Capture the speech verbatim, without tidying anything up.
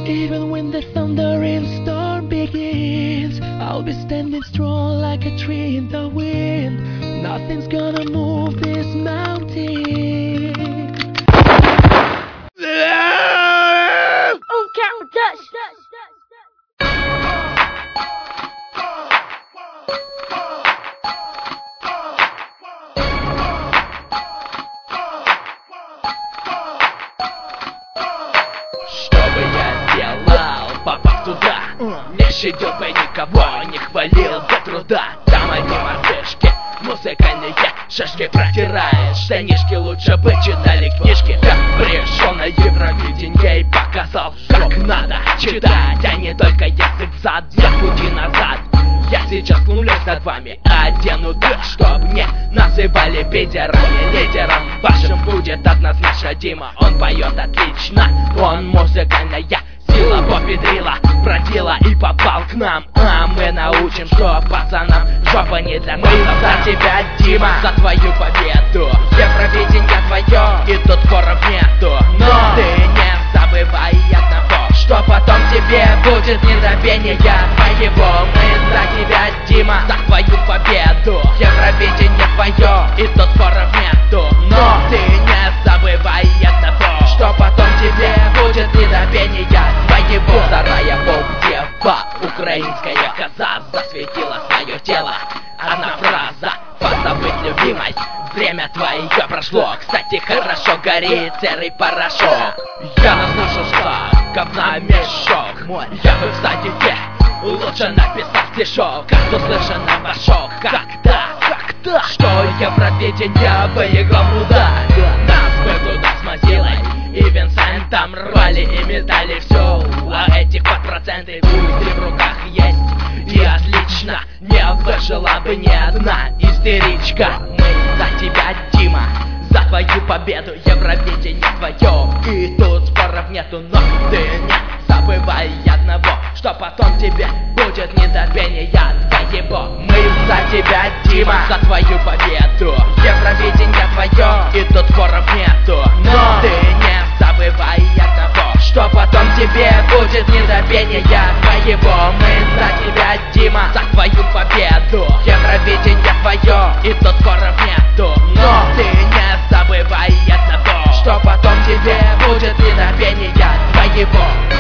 Even when the thunder and storm begins, I'll be standing strong like a tree in the wind. Nothing's gonna move this mountain. On camera, dash. Что бы я сделал, попав туда? Не щадил бы никого, не хвалил за труда. Там одни мартышки, музыкальные шашки протираешь. Штанишки лучше бы читали книжки. Я пришел на Евровидение и показал, как надо читать, а не только язык взад, за пути назад. Я сейчас глумлюсь над вами, одену так, чтоб не называли пидерами. Лидером вашим будет однозначно Дима. Он поет отлично, он музыкальная сила, попедрила, бродила и попал к нам. А мы научим, что пацанам жопа не для нас. Мы за тебя, Дима, за твою победу. Евровидение твое, и тут споров нету. Но ты не забывай одного, что потом тебе будет не до пения твоего. Мы за тебя, Дима, за твою победу. Евровидение твое, и тут споров нету. Но ты не забывай одного, что потом тебе будет не до пения твоего. Вторая полдева, украинская коза, засветила свое тело. Одна фраза, фаза быть любимой. Время твое прошло, кстати, хорошо горит серый порошок. Я наслушал, что говна мешок. Я бы в садике лучше написал стишок. Как услышано в шок, когда, когда, что Евровидение выиграл мудак. Нас бы туда с Мазилой и Винсентом рвали и метали все. А этих под проценты пусть в руках есть. И отлично, не выжила бы ни одна истеричка. Мы за тебя, Дима, за твою победу. Евровидение твое, и тут споров нету. Но ты не забывай одного, что потом тебе будет не до пения твоего. Мы за тебя, Дима, за твою победу. Евровидение твое, и тут споров нету. Но ты не забывай одного, что потом тебе будет не до пения твоего. Мы за тебя, Дима, за твою победу. Евровидение твое, и тут споров нету. Но ты не забывай одного, что потом тебе будет не до пения твоего.